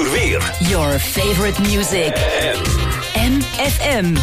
uur weer. Your favorite music. MFM.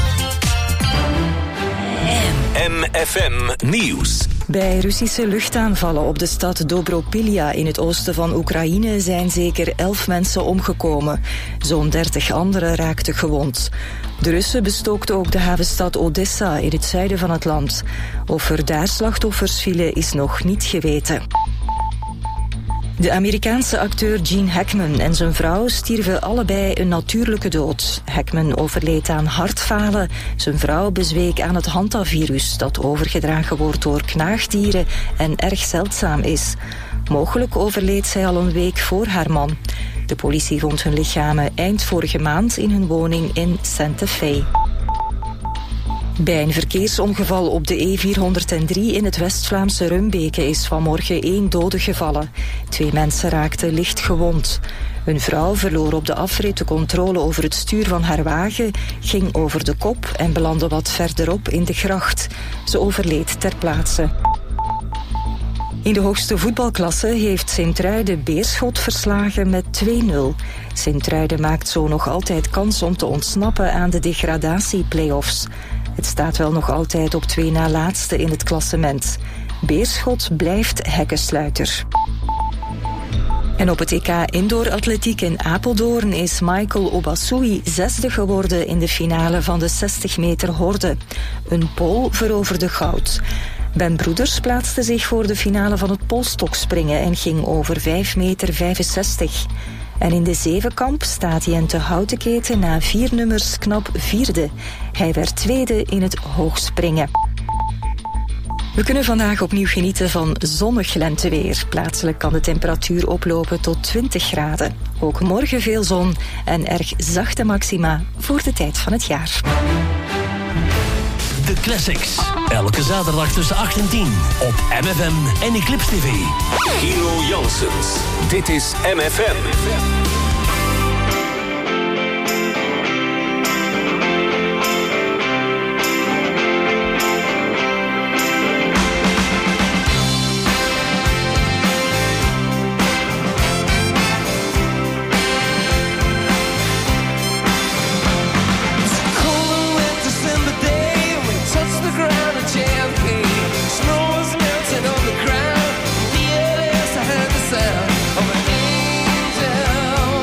MFM Nieuws. Bij Russische luchtaanvallen op de stad Dobropilja in het oosten van Oekraïne zijn zeker 11 mensen omgekomen. Zo'n 30 anderen raakten gewond. De Russen bestookten ook de havenstad Odessa in het zuiden van het land. Of er daar slachtoffers vielen is nog niet geweten. De Amerikaanse acteur Gene Hackman en zijn vrouw stierven allebei een natuurlijke dood. Hackman overleed aan hartfalen. Zijn vrouw bezweek aan het hantavirus dat overgedragen wordt door knaagdieren en erg zeldzaam is. Mogelijk overleed zij al een week voor haar man. De politie vond hun lichamen eind vorige maand in hun woning in Santa Fe. Bij een verkeersongeval op de E403 in het West-Vlaamse Rumbeke is vanmorgen 1 dode gevallen. 2 mensen raakten licht gewond. Een vrouw verloor op de afrit de controle over het stuur van haar wagen, ging over de kop en belandde wat verderop in de gracht. Ze overleed ter plaatse. In de hoogste voetbalklasse heeft Sint-Truiden Beerschot verslagen met 2-0. Sint-Truiden maakt zo nog altijd kans om te ontsnappen aan de degradatieplay-offs. Het staat wel nog altijd op 2 na laatste in het klassement. Beerschot blijft hekkensluiter. En op het EK Indoor Atletiek in Apeldoorn is Michael Obasui 6e geworden in de finale van de 60 meter horde. Een Pool veroverde goud. Ben Broeders plaatste zich voor de finale van het polstokspringen en ging over 5,65 meter. En in de zevenkamp staat Jente Houtenketen na 4 nummers knap 4e. Hij werd 2e in het hoogspringen. We kunnen vandaag opnieuw genieten van zonnig lenteweer. Plaatselijk kan de temperatuur oplopen tot 20 graden. Ook morgen veel zon en erg zachte maxima voor de tijd van het jaar. De Classics. Elke zaterdag tussen 8 en 10 op MFM en Eclipse TV. Gino Janssens. Dit is MFM. Sound of an angel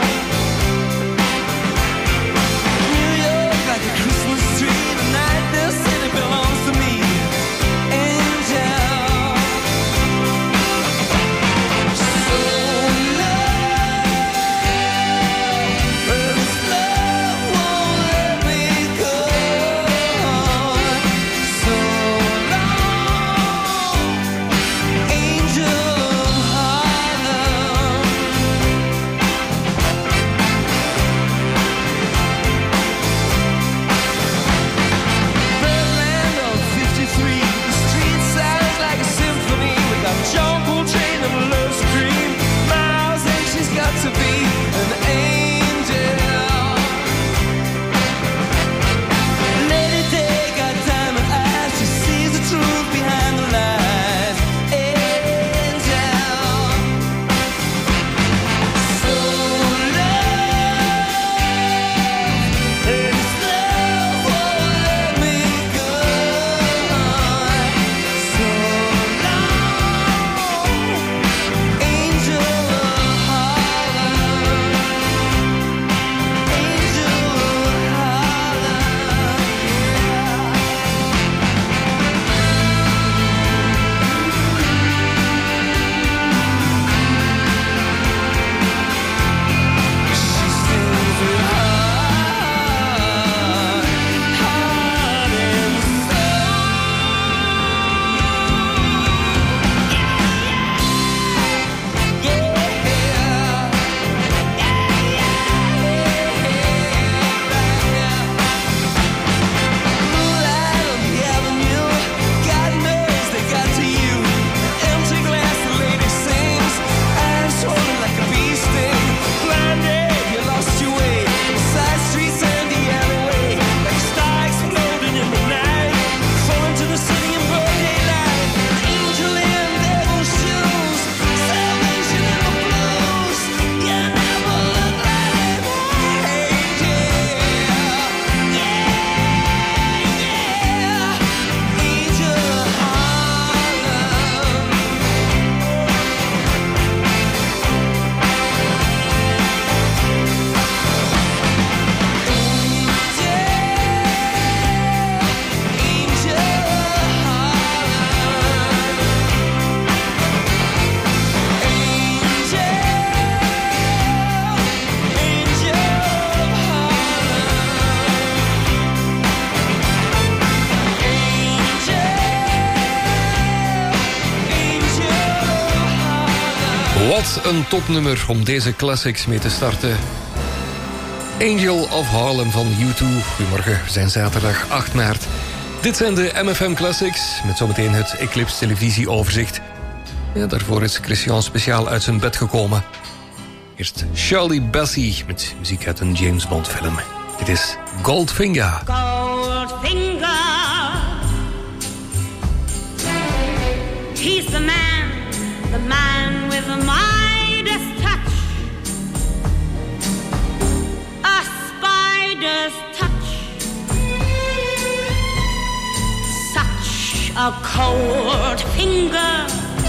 Wat een topnummer om deze classics mee te starten. Angel of Harlem van U2. Goedemorgen, we zijn zaterdag 8 maart. Dit zijn de MFM Classics, met zometeen het Eclipse televisieoverzicht. Ja, daarvoor is Christian speciaal uit zijn bed gekomen. Eerst Shirley Bassey met muziek uit een James Bond film. Dit is Goldfinger. Goldfinger, he's the man with the Midas touch, a spider's touch, such a cold finger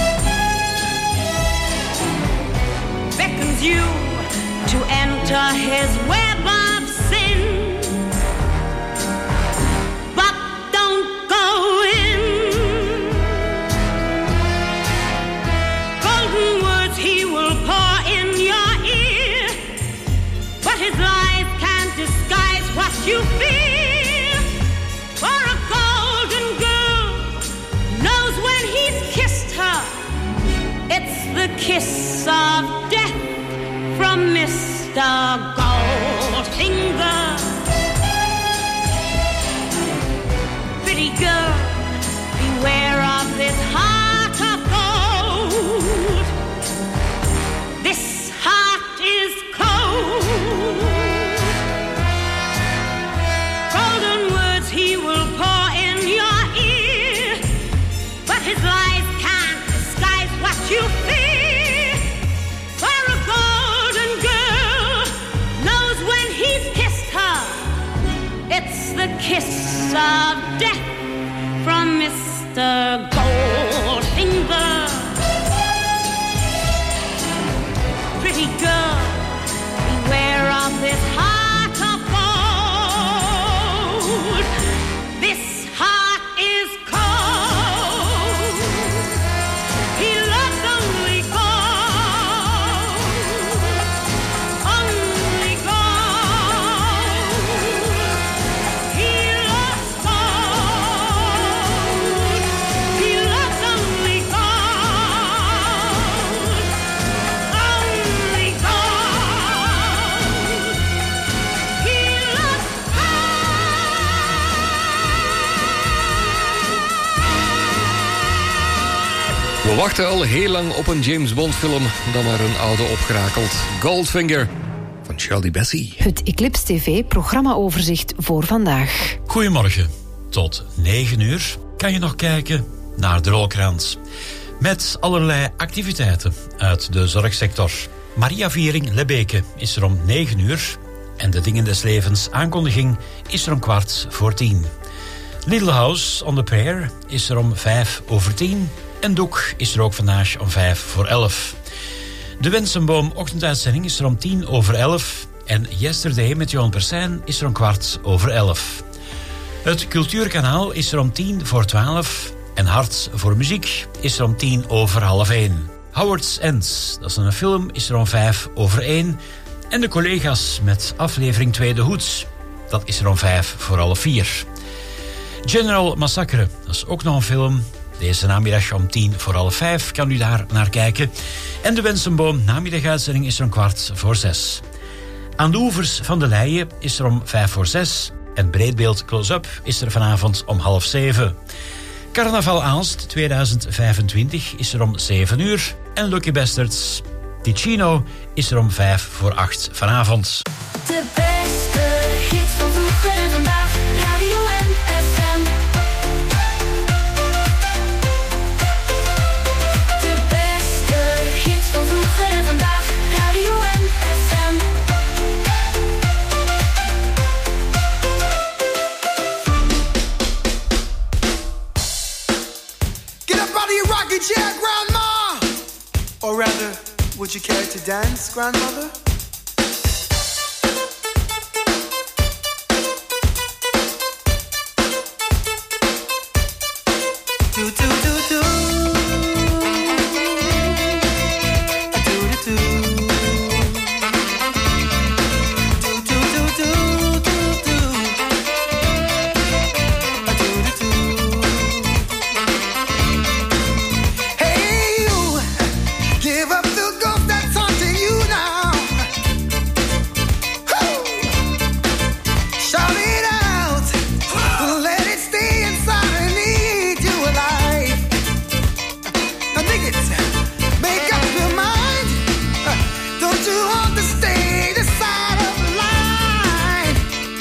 beckons you to enter his web of sin. You feel for a golden girl knows when he's kissed her. It's the kiss of death from Mr. Goldfinger. Pretty girl, beware of this heart of gold. This heart is cold. He will pour in your ear, but his lies can't disguise what you feel. For a golden girl knows when he's kissed her. It's the kiss of death from Mr. Goldfinger. Pretty girl, beware of this heart of gold. This heart is cold. He loves only gold. Only gold. He loves gold. He loves only gold. Only gold. He loves We wachten al heel lang op een James Bond film, dan maar een oude opgerakeld. Goldfinger van Shirley Bassey. Het Eclipse TV programmaoverzicht voor vandaag. Goedemorgen. Tot 9 uur kan je nog kijken naar de rolkrans. Met allerlei activiteiten uit de zorgsector. Maria Viering Lebeke is er om 9 uur. En de Dingen des Levens aankondiging is er om 9:15. Little House on the Prairie is er om 9:05. En Doek is er ook vandaag om 9:55. De Wensenboom ochtenduitzending is er om 10:11. En Yesterday met Johan Persijn is er om 11:15. Het Cultuurkanaal is er om 10:12. En Hart voor Muziek is er om 1:10:30. Howard's End, dat is een film, is er om 1:05. En de collega's met aflevering Tweede Hoed, dat is er om 3:55. General Massacre, dat is ook nog een film. Deze namiddag om 5:10 kan u daar naar kijken. En de Wensenboom namiddaguitzending is er om 5:15. Aan de oevers van de Leie is er om 5:06. En Breedbeeld Close-up is er vanavond om 6:30. Carnaval Aalst 2025 is er om 7 uur. En Lucky Bastards Ticino is er om 7:55 vanavond. De beste hits van vroeger en vandaag. Radio MFM. De beste hits van vroeger en vandaag. Radio MFM. Get up out of your rocking chair, Grandma! Or rather, would you care to dance, Grandmother? Do do do do. Do do do. Do do do do do do. Do do do. Hey you, give up the ghost. it. Make up your mind. Don't you want to stay this side of the line?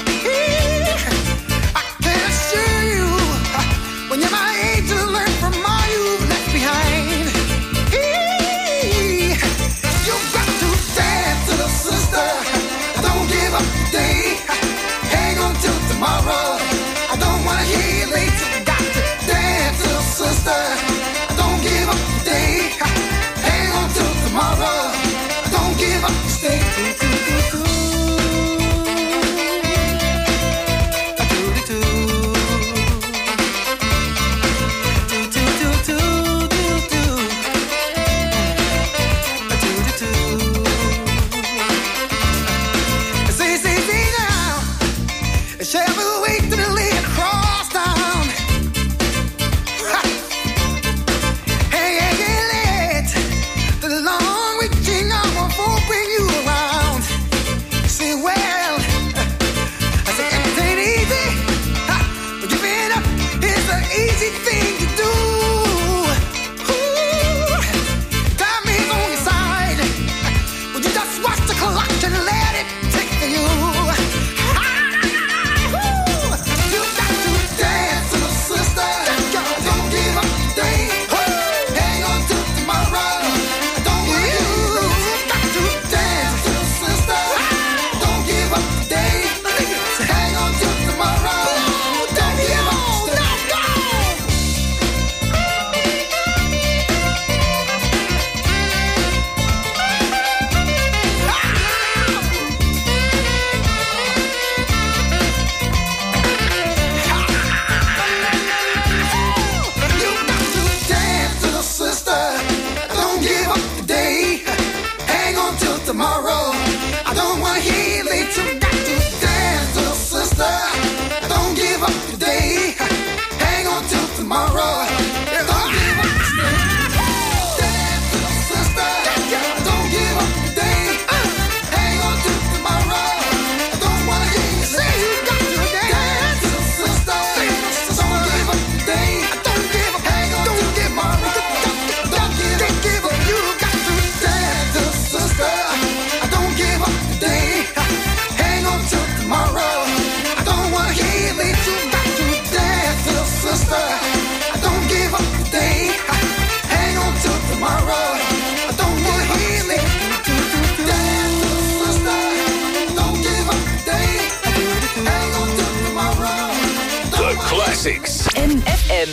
I can assure you, when you're my age, you learn from all you've left behind. You've got to dance, little sister. Don't give up today. Hang on till tomorrow. I don't wanna hear you late. You got to dance, little sister. Don't give up today. Hang on till tomorrow. Don't give up, stay. Shall we wait till the lane cross down? Hey, late. The long reaching hour won't bring you around. Say, well, I say it ain't easy. But giving up is an easy thing to do. Ooh, time is on your side. Would you just watch the clock and let it take for you? Tomorrow, I don't wanna hear late. You got to dance, little sister. Don't give up today. Hang on till tomorrow. Don't give up today. Dance, little sister. Don't give up today. Hang on till tomorrow. I don't wanna hear you say you got to dance, little sister. Don't give up today. Don't give up. Hang on till tomorrow. Don't give up. You got to dance, little sister. Don't give up today. Hang on till tomorrow. I don't wanna hear late. You got to dance, little sister. Don't give up today. Hang on till tomorrow. I don't wanna hear late. Dance, little sister. Don't give up today. Hang on till tomorrow. The classics. MFM.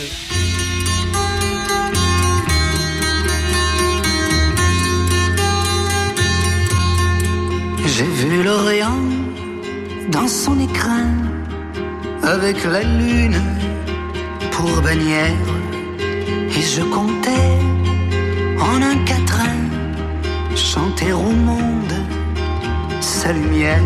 J'ai vu l'Orient dans son écrin, avec la lune pour bannière, et je comptais en un quatrain chanter au monde sa lumière.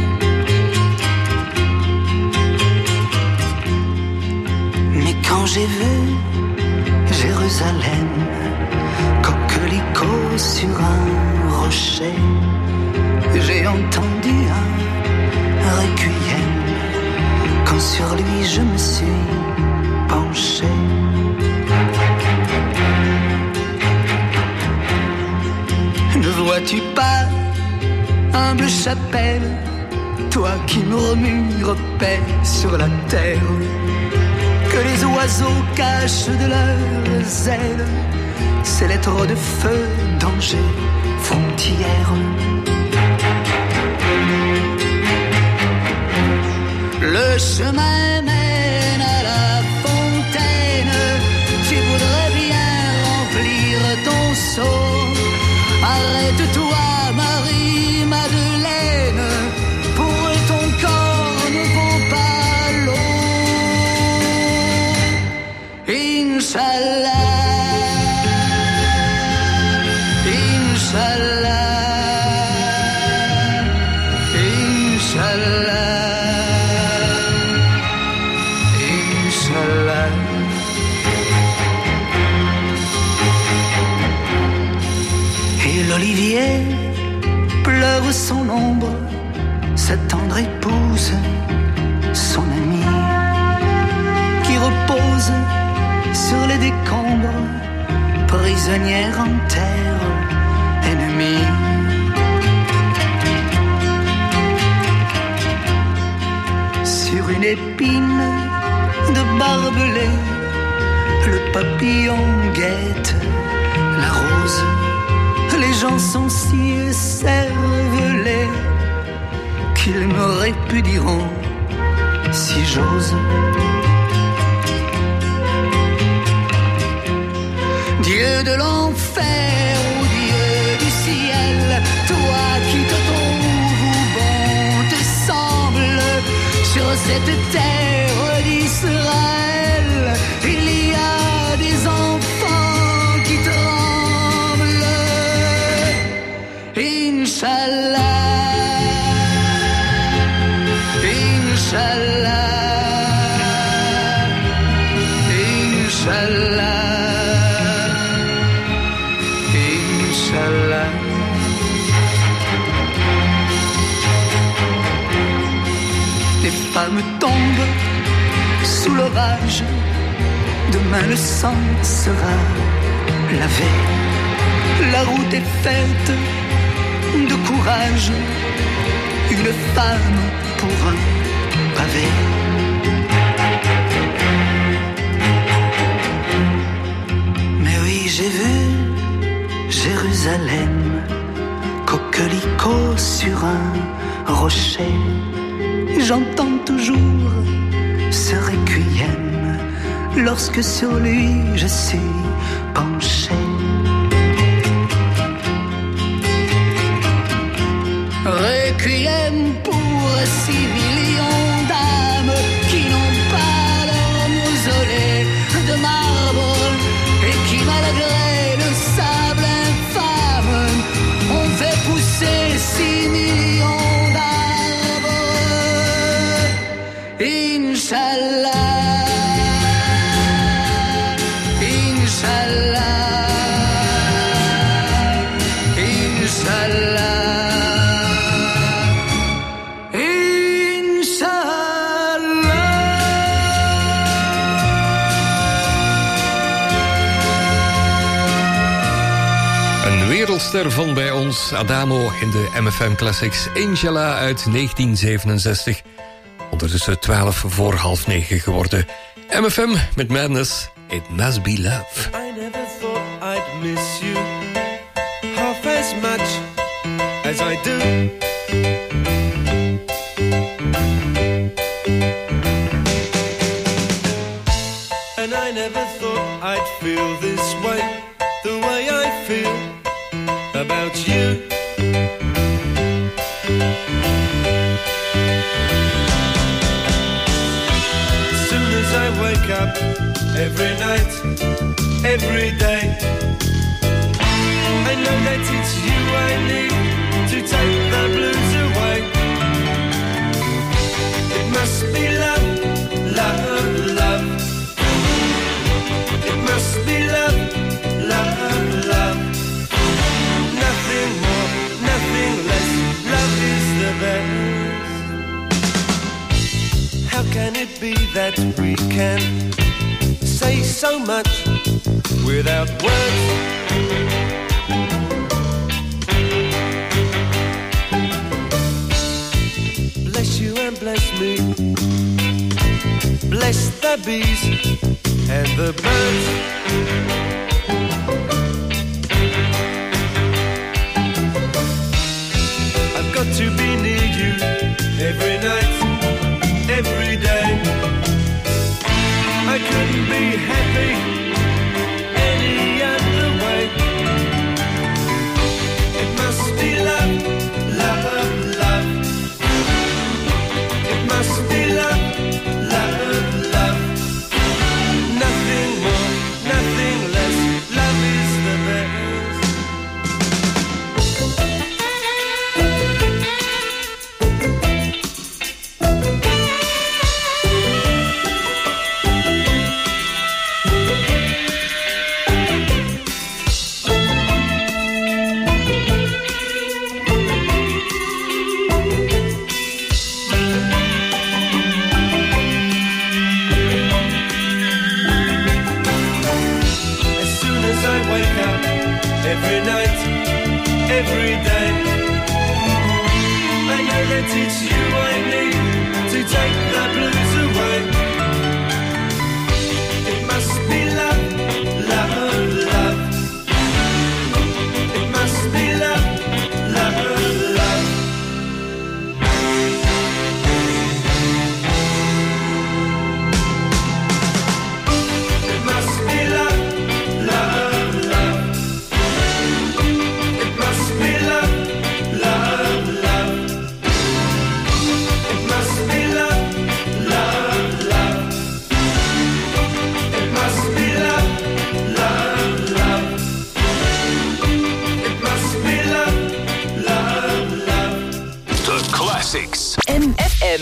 Mais quand j'ai vu Jérusalem, coquelicot sur un rocher, j'ai entendu un requiem, quand sur lui je me suis penché. Ne vois-tu pas, humble chapelle, toi qui murmures paix sur la terre, que les oiseaux cachent de leurs ailes ces lettres de feu, danger, frontière. Le chemin mène à la fontaine, tu voudrais bien remplir ton seau. Arrête-toi, Marie-Madeleine, pour ton corps ne vaut pas l'eau. Inch'Allah, Inch'Allah, Inch'Allah. L'olivier pleure son ombre, sa tendre épouse, son amie, qui repose sur les décombres prisonnière en terre ennemie. Sur une épine de barbelé, le papillon guette la rose. Les gens sont si écervelés qu'ils me répudieront si j'ose. Dieu de l'enfer ou Dieu du ciel, toi qui te trouves où bon te semble, sur cette terre d'Israël, il y a des enfants qui tremblent. Inch'Allah, Inch'Allah, Inch'Allah. Les femmes tombent sous l'orage, demain le sang sera lavé. La route est faite de courage, une femme pour un pavé. Mais oui, j'ai vu Jérusalem, coquelicot sur un rocher. J'entends toujours ce requiem lorsque sur lui je suis penché. Requiem pour 6 millions d'âmes qui n'ont pas leur mausolée de marbre et qui, malgré le sable infâme, ont fait pousser 6 millions d'arbres. Inch'Allah, Inch'Allah, Inch'Allah. Wereldster van bij ons, Adamo in de MFM Classics, Inshallah uit 1967. Ondertussen 8:12 geworden. MFM met Madness, It Must Be Love. I never thought I'd miss you half as much as I do. And I never thought I'd feel this way, the way I feel about you. As soon as I wake up, every night, every day, I know that it's you I need to take the blues away. It must be love, love, love. It must be love, love, love. Nothing more, nothing less. Love is the best. How can it be that we can say so much without words? Bless you and bless me. Bless the bees and the birds. I've got to be near you every night, every day. I couldn't be happy any other way. It must be love, love, love. It must be love, love, love. Nothing more, nothing less. every night, every day. I know that it's you I need to take the blues away. It must be love, love, love. It must be love, love, love. It must be love, love, love. It must be love, love, love. It must be love, love, love. It must be love, love, love. It must be love, love, love. The classics. MFM.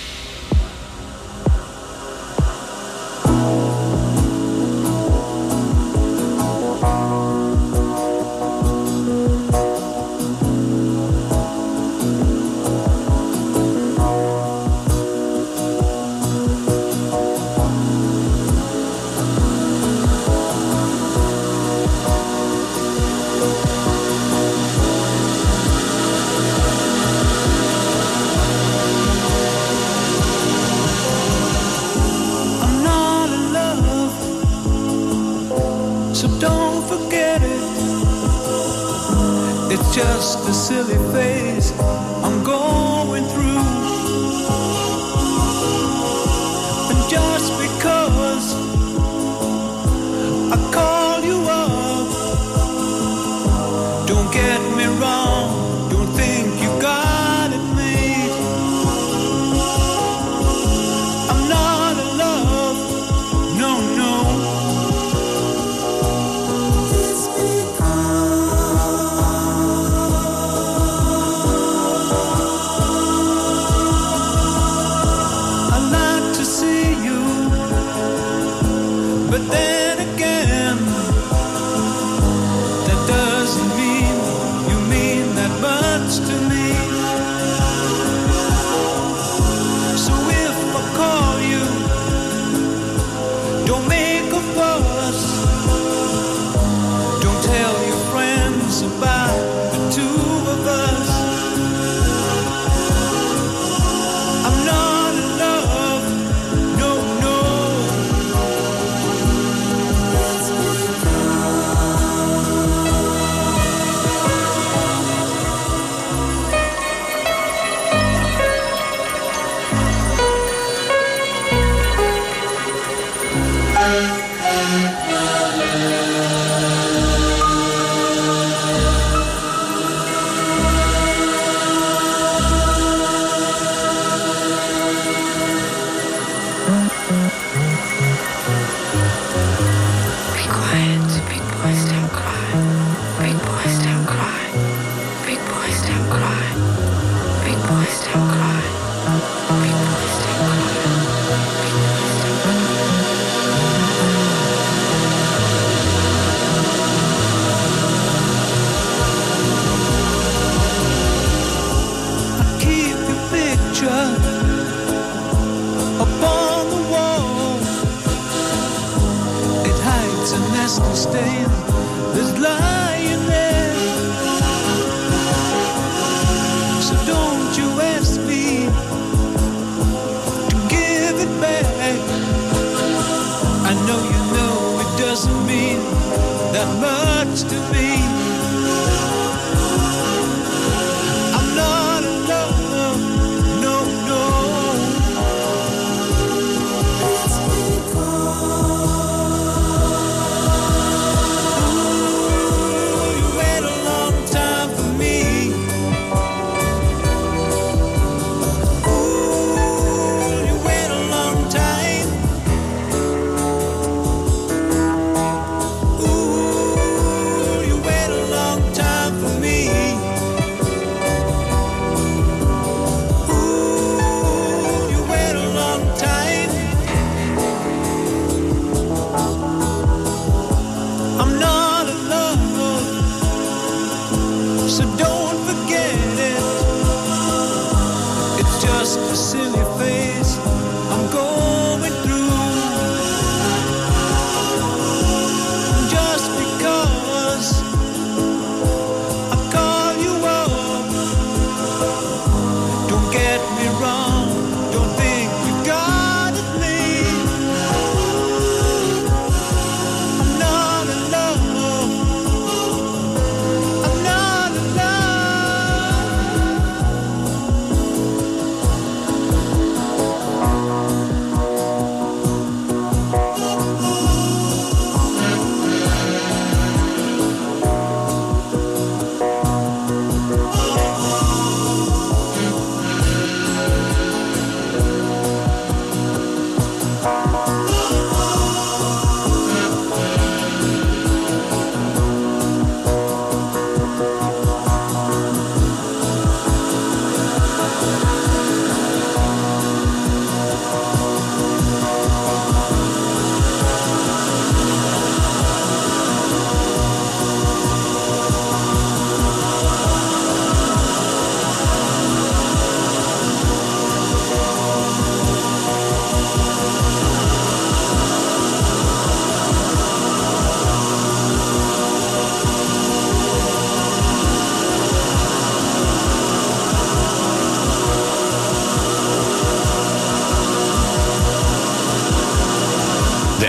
I'm not in love, so don't forget it. It's just a silly phase I'm going through. And just because I call you up, don't get me wrong, don't think you got it made. I'm not in love, no, no. I like to see you, but then again, that doesn't mean you mean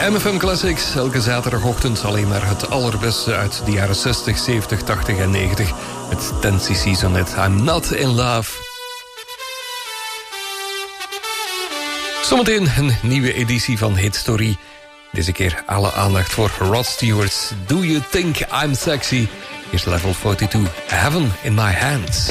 MFM Classics, elke zaterdagochtend alleen maar het allerbeste uit de jaren 60, 70, 80 en 90. Met 10cc zo net, I'm Not In Love. Zometeen een nieuwe editie van Hit Story. Deze keer alle aandacht voor Rod Stewart's Do You Think I'm Sexy? Here's Level 42, Heaven in My Hands.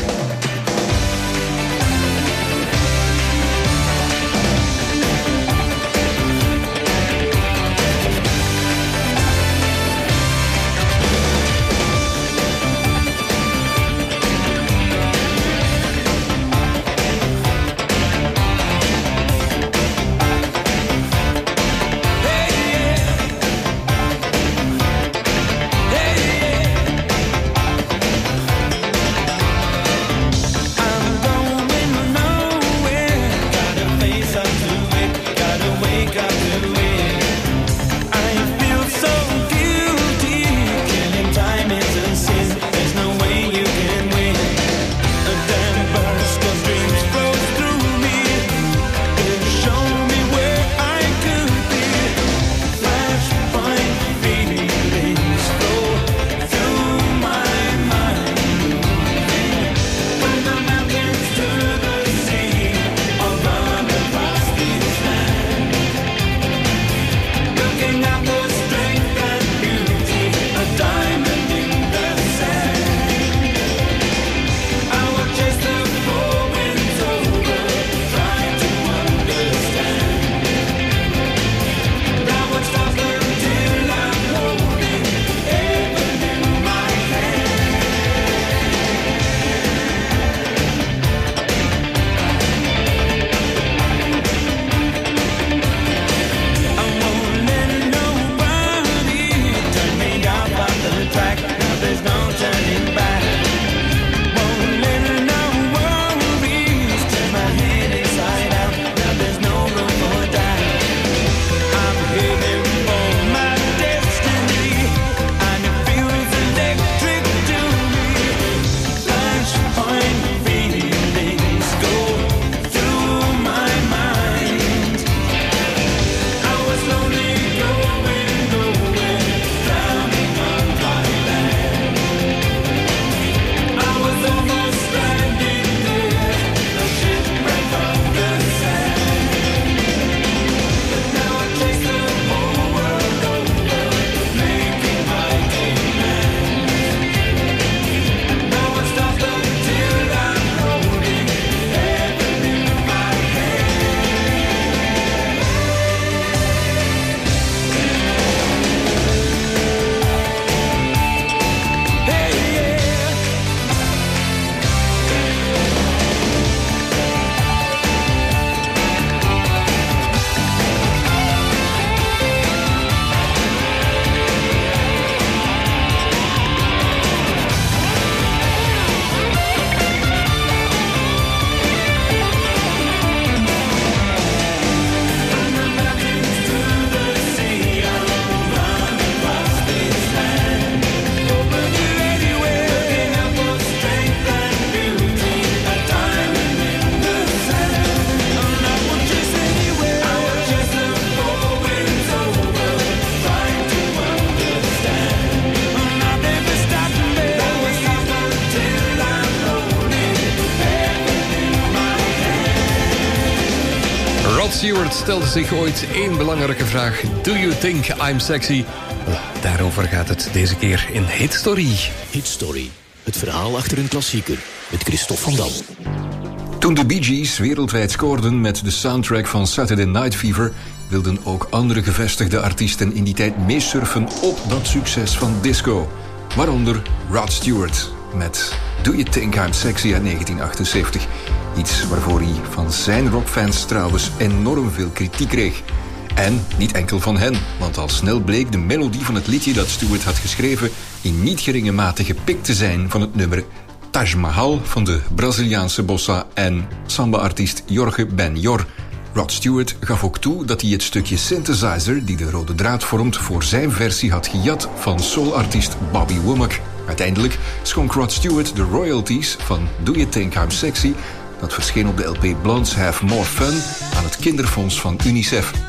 Stewart stelde zich ooit één belangrijke vraag. Do you think I'm sexy? Daarover gaat het deze keer in Hit Story. Hit Story, het verhaal achter een klassieker. Met Christophe van Dam. Toen de Bee Gees wereldwijd scoorden met de soundtrack van Saturday Night Fever, wilden ook andere gevestigde artiesten in die tijd meesurfen op dat succes van disco. Waaronder Rod Stewart met Do You Think I'm Sexy uit 1978. Iets waarvoor hij van zijn rockfans trouwens enorm veel kritiek kreeg. En niet enkel van hen, want al snel bleek de melodie van het liedje dat Stewart had geschreven in niet geringe mate gepikt te zijn van het nummer Taj Mahal van de Braziliaanse bossa en samba-artiest Jorge Ben-Jor. Rod Stewart gaf ook toe dat hij het stukje synthesizer die de rode draad vormt voor zijn versie had gejat van soulartiest Bobby Womack. Uiteindelijk schonk Rod Stewart de royalties van Do You Think I'm Sexy, dat verscheen op de LP Blondes Have More Fun, aan het kinderfonds van UNICEF.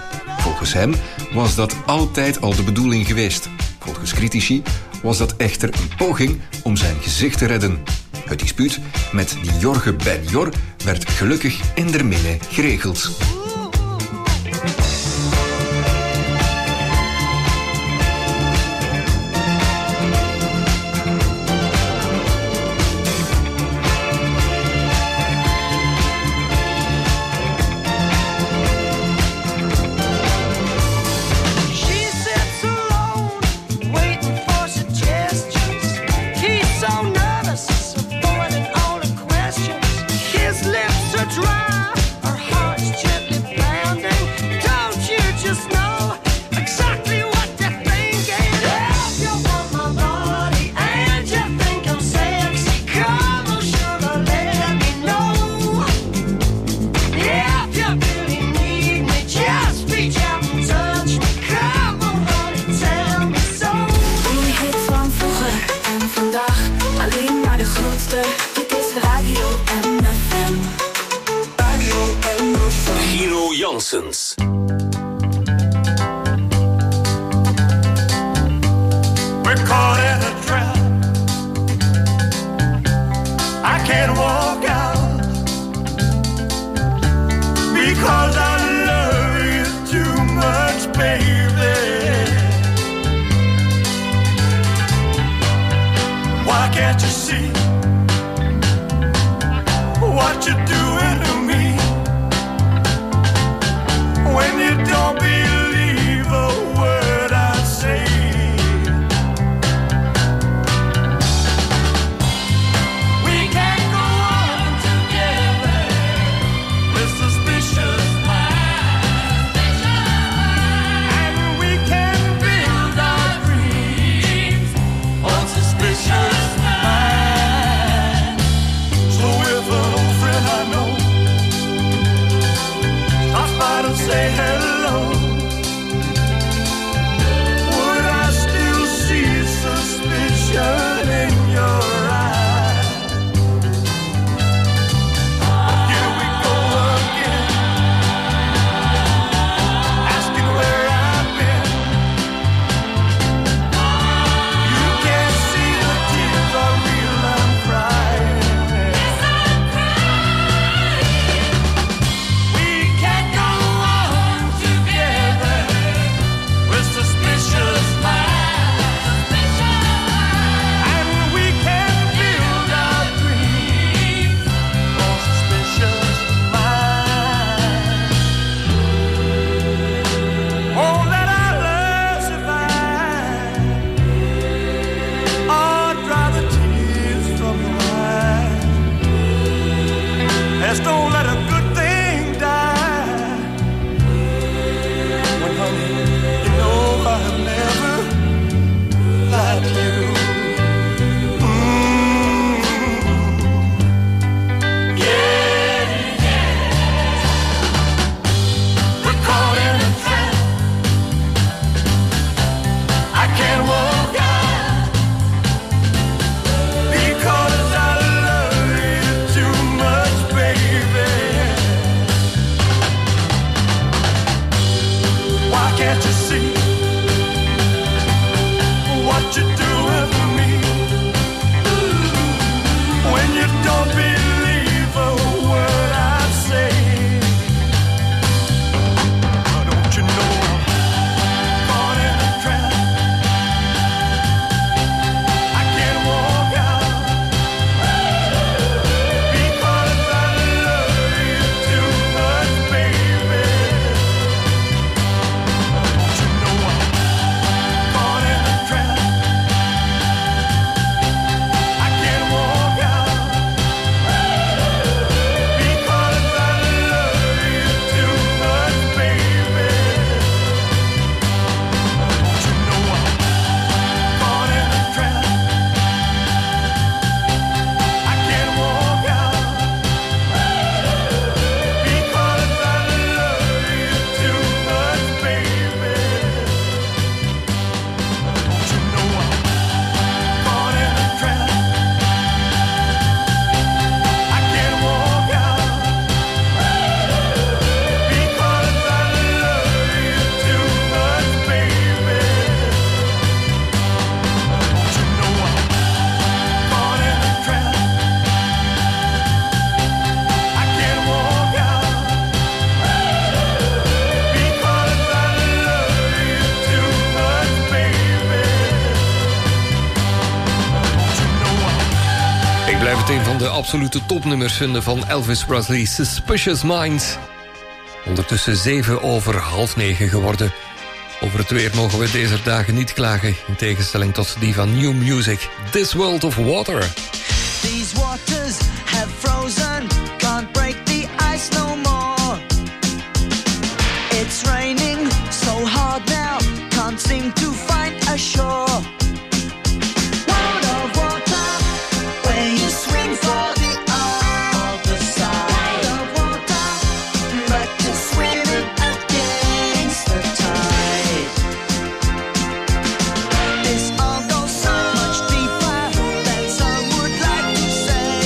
Volgens hem was dat altijd al de bedoeling geweest. Volgens critici was dat echter een poging om zijn gezicht te redden. Het dispuut met die Jorge Ben Jor werd gelukkig in der minne geregeld. Dry, our hearts gently pounding. Don't you just know exactly what they're thinking? If you want my body and you think I'm sexy, come on, sugar, let me know. If you really need me, just reach out and touch me. Come on, honey, tell me so. Een hit van vroeger en vandaag, alleen maar de grootste. Dit is Radio MFM. Gino Janssens. We're caught in a trap. I can't walk out because I love you too much, baby. Why can't you see what you're doing to me? When you don't believe a word I say, we can go on together with suspicious minds, and we can build our dreams on suspicious minds. So if an old friend I know blijft het een van de absolute topnummers vinden van Elvis Presley, Suspicious Minds. Ondertussen 9:07 geworden. Over het weer mogen we deze dagen niet klagen, in tegenstelling tot die van New Music, This World of Water. These waters have frozen, can't break the ice no more. It's raining so hard now, can't seem to find a shore. World of water, where you swim for the other side. World of water, but you're swimming against the tide. This all goes so much deeper than some would like to say.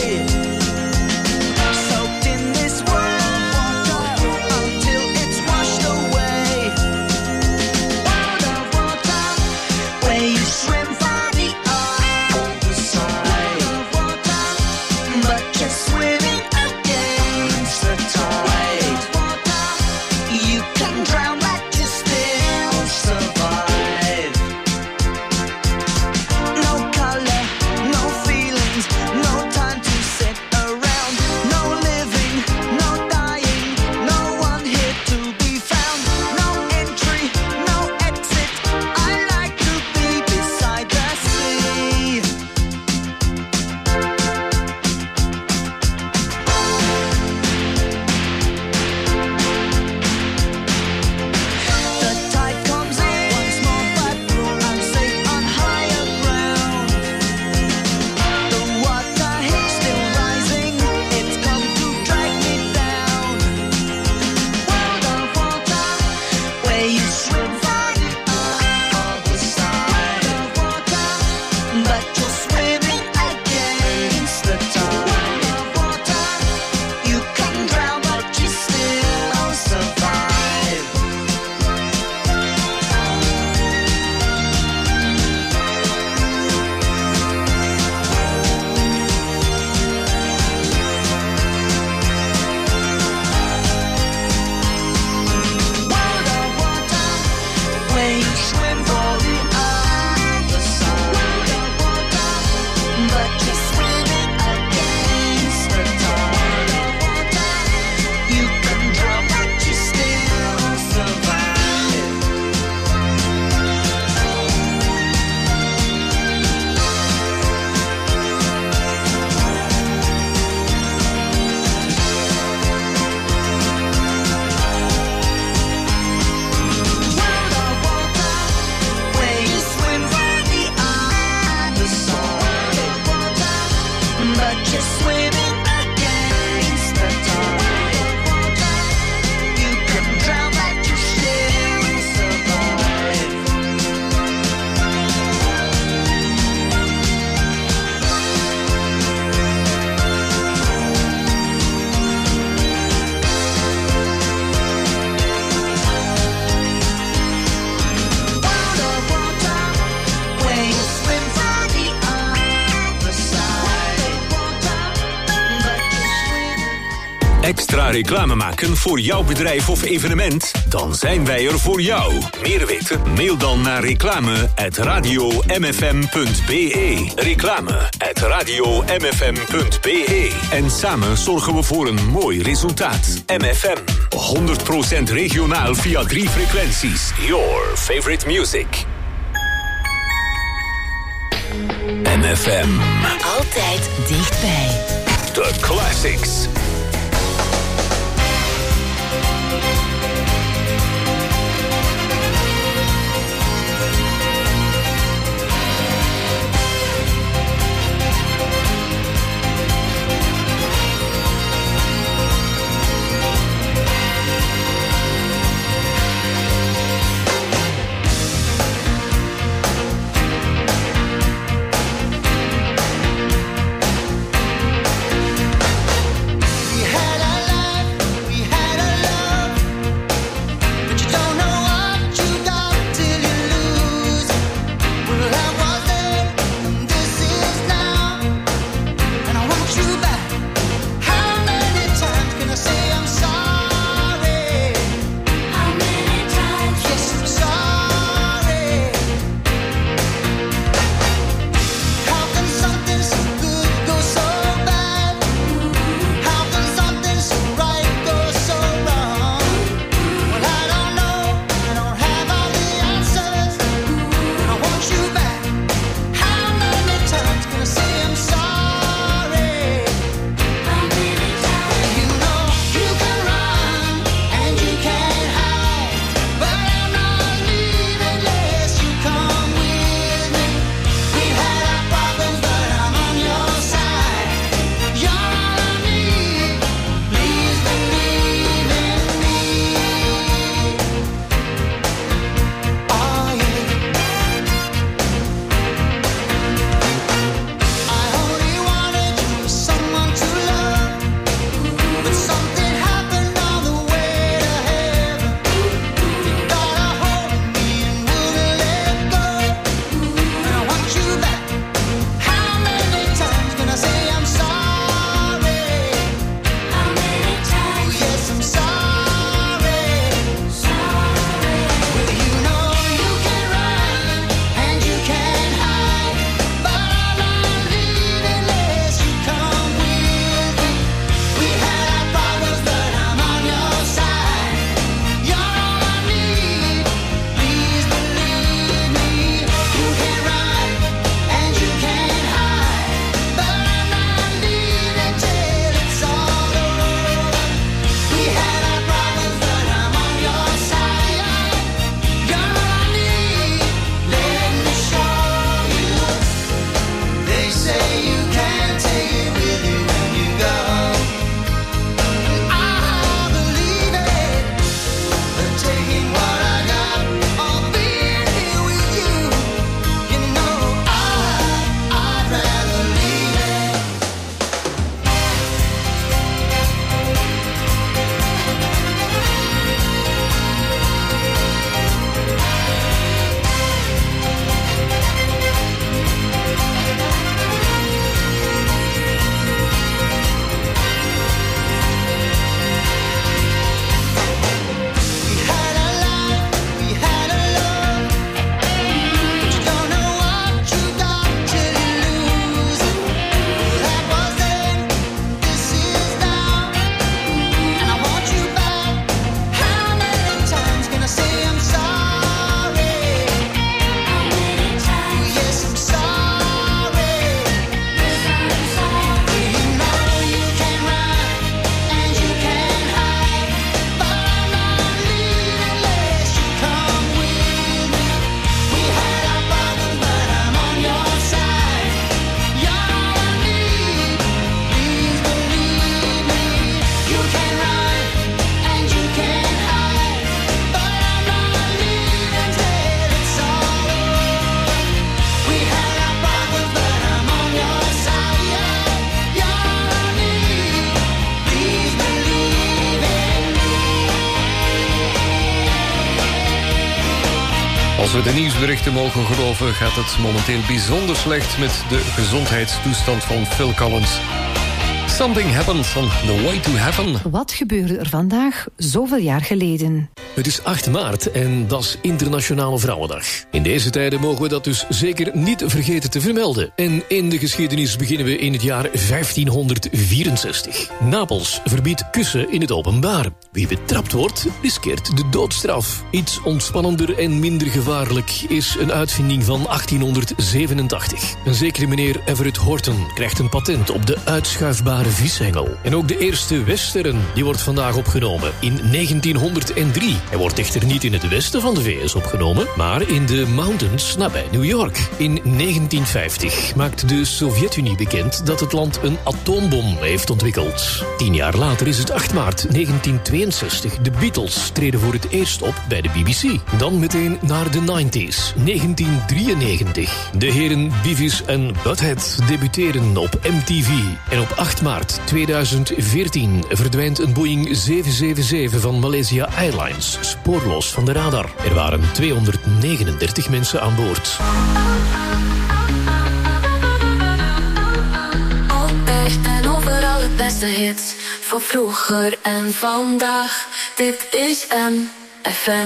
Soaked in this world of water until it's washed away. World of water, where you swim for the other side. World of water, but you're swimming against the tide. Water, you can drown but you still survive. No color, no feelings, no time to sit around. No living, no dying, no one here to be found. No entry, no exit. I like to be beside the sea. The tide comes in once more, but I'm safe on higher ground. The water is still rising, it's come to drag me down. World of water, where you swim for the other side. World of water, but you're swimming against the tide. World of water, you can drown but you still survive. World of water, where you swim for the other side. World of water, but you're swimming against the tide. World of water, you can drown but you still survive. World of water, where you swim for the other side. World of water, but you're swimming against the tide. World of water, you can drown but you still survive. World of water, where you swim for the other side. World of water, but you're swimming. Extra reclame maken voor jouw bedrijf of evenement? Dan zijn wij er voor jou. Meer weten? Mail dan naar reclame@radiomfm.be. Reclame@radiomfm.be. En samen zorgen we voor een mooi resultaat. MFM. 100% regionaal via 3 frequenties. Your favorite music. MFM. Altijd dichtbij. The classics. Als we de nieuwsberichten mogen geloven, gaat het momenteel bijzonder slecht met de gezondheidstoestand van Phil Collins. Something happened on the way to heaven. Wat gebeurde er vandaag zoveel jaar geleden? Het is 8 maart en dat is Internationale Vrouwendag. In deze tijden mogen we dat dus zeker niet vergeten te vermelden. En in de geschiedenis beginnen we in het jaar 1564. Napels verbiedt kussen in het openbaar. Wie betrapt wordt, riskeert de doodstraf. Iets ontspannender en minder gevaarlijk is een uitvinding van 1887. Een zekere meneer Everett Horton krijgt een patent op de uitschuifbare vishengel. En ook de eerste western die wordt vandaag opgenomen in 1903. Hij wordt echter niet in het westen van de VS opgenomen, maar in de mountains nabij New York. In 1950 maakt de Sovjet-Unie bekend dat het land een atoombom heeft ontwikkeld. 10 jaar later is het 8 maart 1962. De Beatles treden voor het eerst op bij de BBC. Dan meteen naar de 90s, 1993. De heren Beavis en Butthead debuteren op MTV. En op 8 maart 2014 verdwijnt een Boeing 777 van Malaysia Airlines spoorloos van de radar. Er waren 239 mensen aan boord. Altijd en overal het beste hits. Van vroeger en vandaag. Dit is MFM.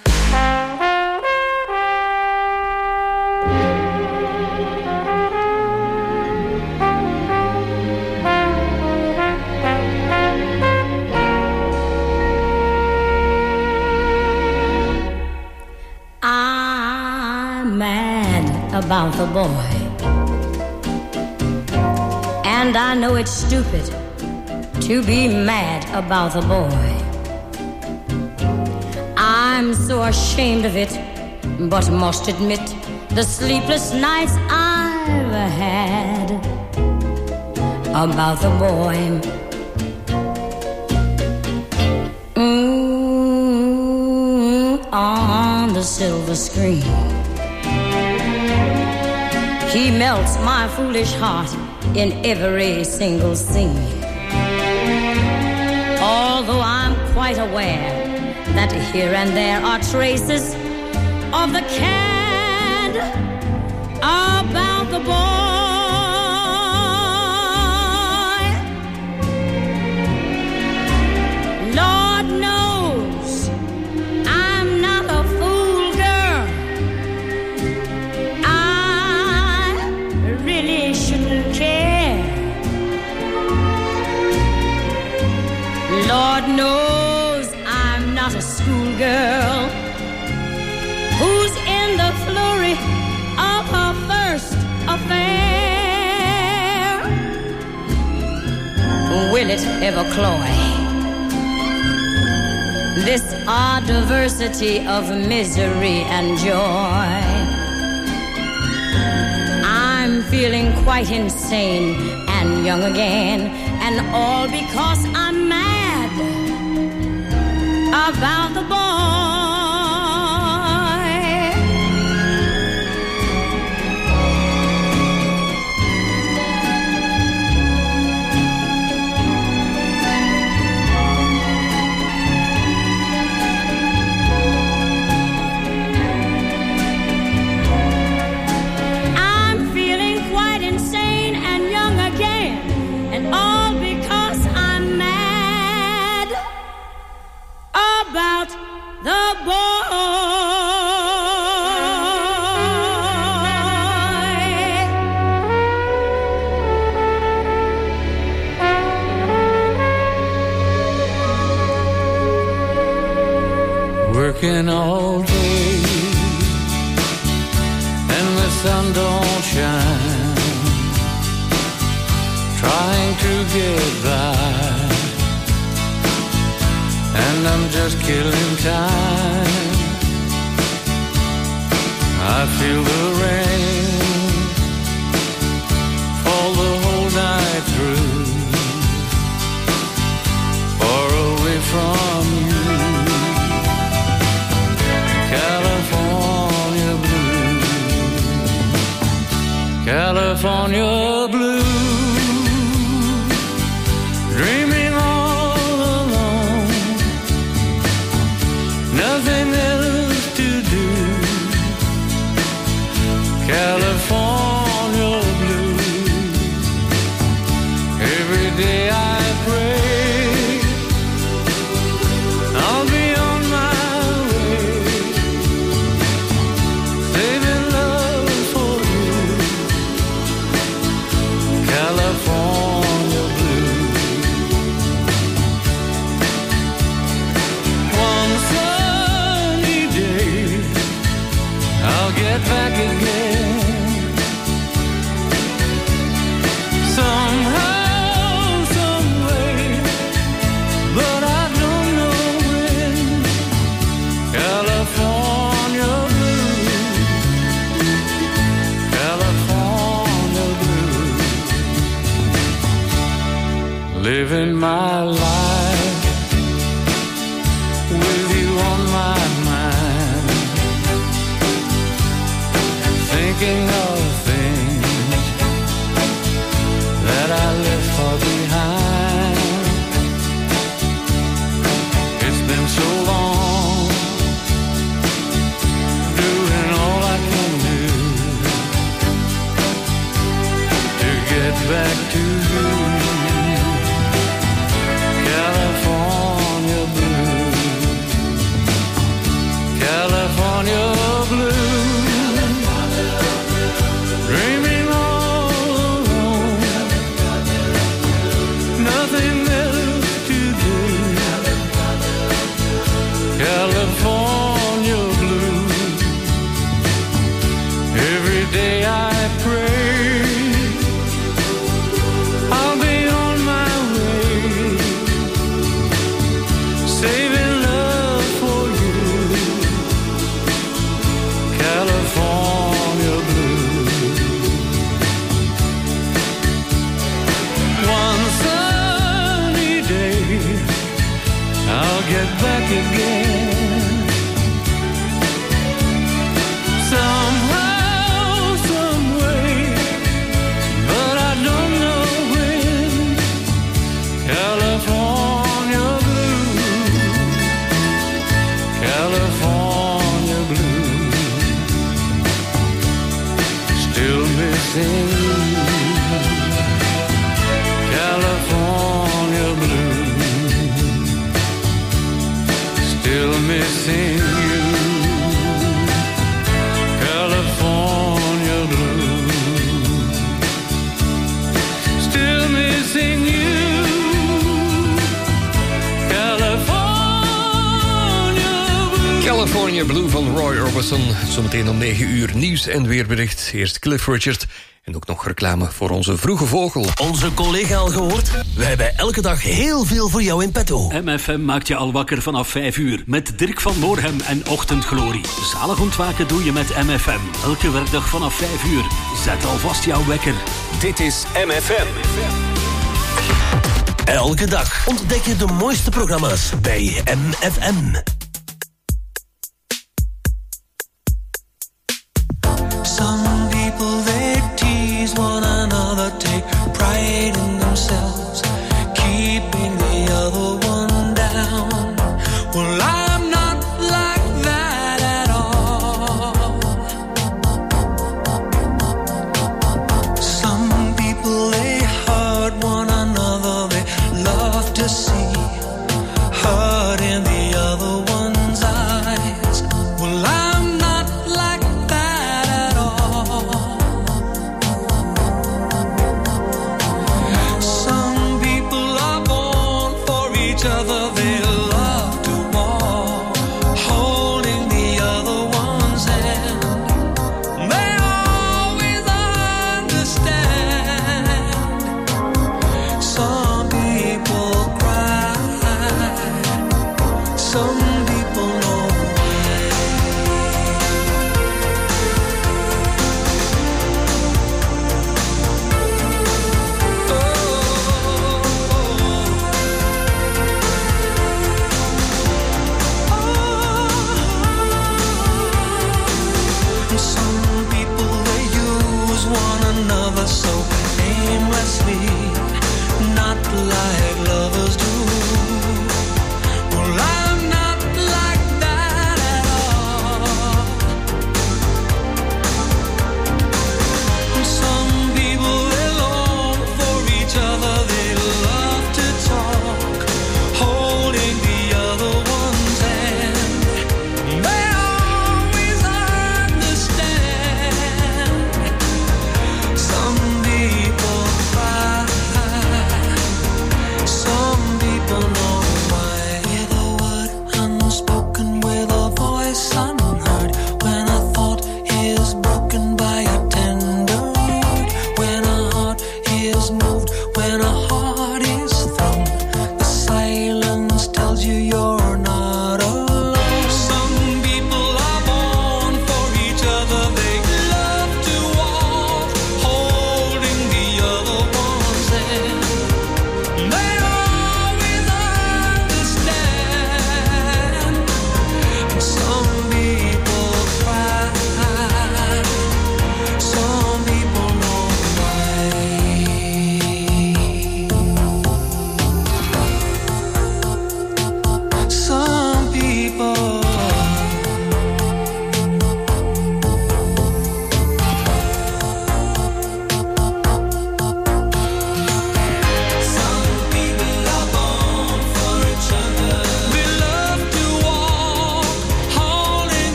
About the boy, and I know it's stupid to be mad about the boy. I'm so ashamed of it, but must admit the sleepless nights I've had about the boy. On the silver screen, he melts my foolish heart in every single scene. Although I'm quite aware that here and there are traces of the cad about the boy. Lord knows I'm not a fool girl. Really shouldn't care. Lord knows I'm not a schoolgirl who's in the flurry of her first affair. Will it ever cloy this odd diversity of misery and joy? I'm feeling quite insane and young again, and all because I'm mad about the boy. About the boy. Working all day and the sun don't shine, trying to get by, and I'm just killing time. I feel the rain fall the whole night through, far away from you, California blue, California blue. Dreaming all alone, nothing else to do. living my life with you on my mind, thinking of things that I left far behind. It's been so long, doing all I can do to get back to you. California blue, California blue, dreaming all alone, nothing else to do. California blue, every day I pray I'll be on my way, saving love for you. California blue. One sunny day I'll get back again, somehow, some way, but I don't know when. California blue, California blue, still missing you. California blue, still missing you. California blue, still missing you. California Blue van Roy Orbison. Zometeen om 9 uur nieuws en weerbericht. Eerst Cliff Richard en ook nog reclame voor onze vroege vogel. Onze collega al gehoord? We hebben elke dag heel veel voor jou in petto. MFM maakt je al wakker vanaf 5 uur met Dirk van Moorhem en Ochtendglorie. Zalig ontwaken doe je met MFM. Elke werkdag vanaf 5 uur. Zet alvast jouw wekker. Dit is MFM. Elke dag ontdek je de mooiste programma's bij MFM. Some people they tease one another, take pride in themselves, keeping the other one down. Well,